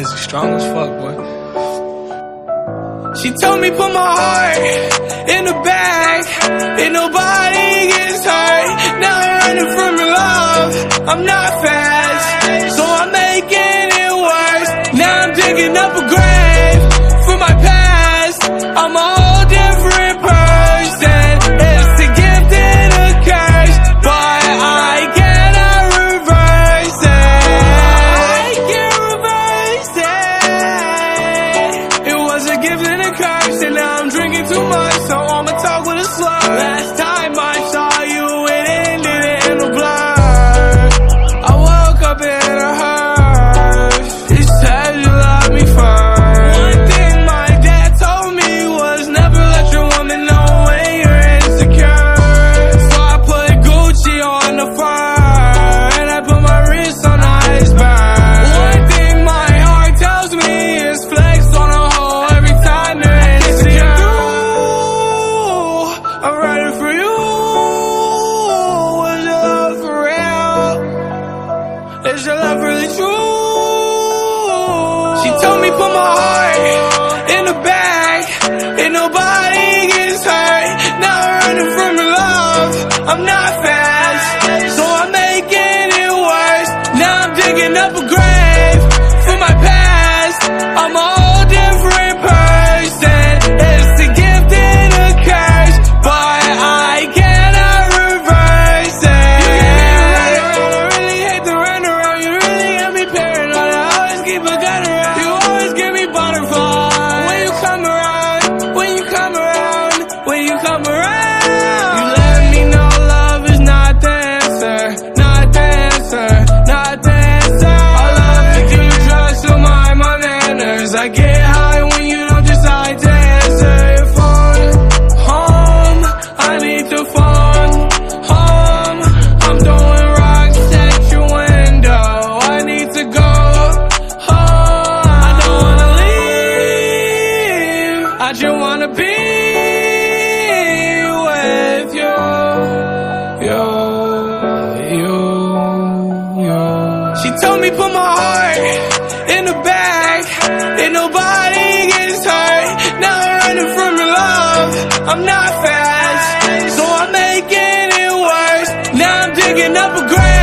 pussy strong as fuck, boy. She told me put my heart in the bag, and nobody gets hurt. Now I'm running from your love. I'm not fast, so I'm making it worse. Now I'm digging up a grave for my past. I'm a whole different person. It's a gift and a curse, but I cannot reverse it. I can't reverse it. It was a gift and a curse, and now I'm drinking too much, so I'ma talk with a slur. Last time I saw you, it ended in a blur. I woke up in a hearse. You said you loved me first. One thing my dad told me was never let your woman know when you're insecure. So I put Gucci on the fur, and I put my wrist on the iceberg. One thing my heart tells me is flex on a hoe every time you're insecure. I'm riding for you. Was your love for real? Is your love really true? She told me put my heart in the bag, and nobody gets hurt. Now I'm running from your love. I'm not fast, so I'm making it worse. Now I'm digging up a grave for my past. I'm a whole different person. It's a gift and a curse, but I cannot reverse it. I really hate to run around. You really got me paranoid. I always keep a gun around. You always give me butterflies when you come around. When you come around. When you come around. You let me know love is not the answer. Not the answer. Not the answer. I love to give you drugs to mind my manners. I get high when you don't decide to answer your phone. Home, I need the phone. Home, I'm throwing rocks at your window. I need to go home. I don't wanna leave. I just wanna be with you. She told me put my heart in the bag, and nobody gets hurt. Now I'm running from your love. I'm not fast, so I'm making it worse. Now I'm digging up a grave